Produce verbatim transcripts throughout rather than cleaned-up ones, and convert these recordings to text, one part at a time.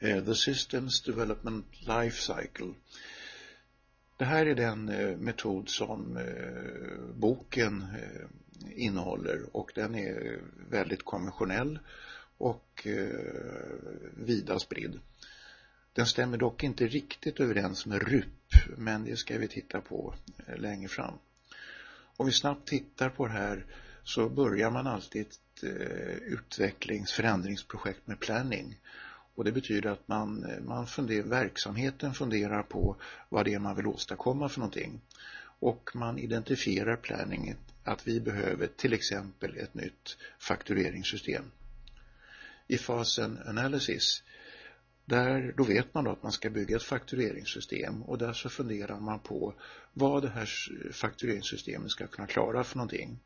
The Systems Development Life Cycle. Det här är den metod som boken innehåller, och den är väldigt konventionell och vida spridd. Den stämmer dock inte riktigt överens med R U P, men det ska vi titta på längre fram. Om vi snabbt tittar på det här så börjar man alltid ett utvecklings- förändringsprojekt med planning. Och det betyder att man, man funderar, verksamheten funderar på vad det är man vill åstadkomma för någonting. Och man identifierar planningen att vi behöver till exempel ett nytt faktureringssystem. I fasen analysis, där, då vet man då att man ska bygga ett faktureringssystem, och där så funderar man på vad det här faktureringssystemet ska kunna klara för någonting.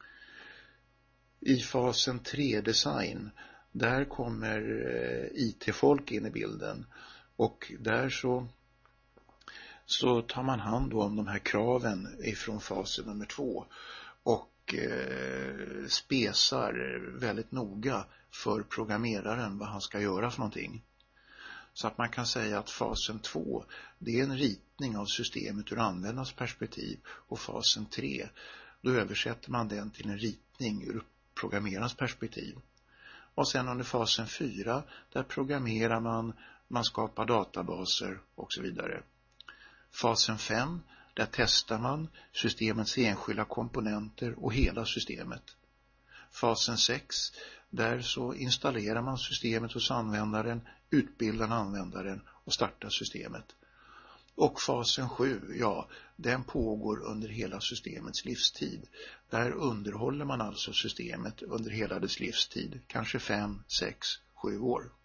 I fasen tre design, där kommer I T-folk in i bilden, och där så, så tar man hand om de här kraven ifrån fasen nummer två och eh, spesar väldigt noga för programmeraren vad han ska göra för någonting. Så att man kan säga att fasen två, det är en ritning av systemet ur användarens perspektiv, och fasen tre, då översätter man den till en ritning ur programmerarens perspektiv. Och sen under fasen fyra, där programmerar man, man skapar databaser och så vidare. Fasen fem, där testar man systemets enskilda komponenter och hela systemet. Fasen sex, där så installerar man systemet hos användaren, utbildar användaren och startar systemet. Och fasen sju, ja, den pågår under hela systemets livstid. Där underhåller man alltså systemet under hela dess livstid, kanske fem, sex, sju år.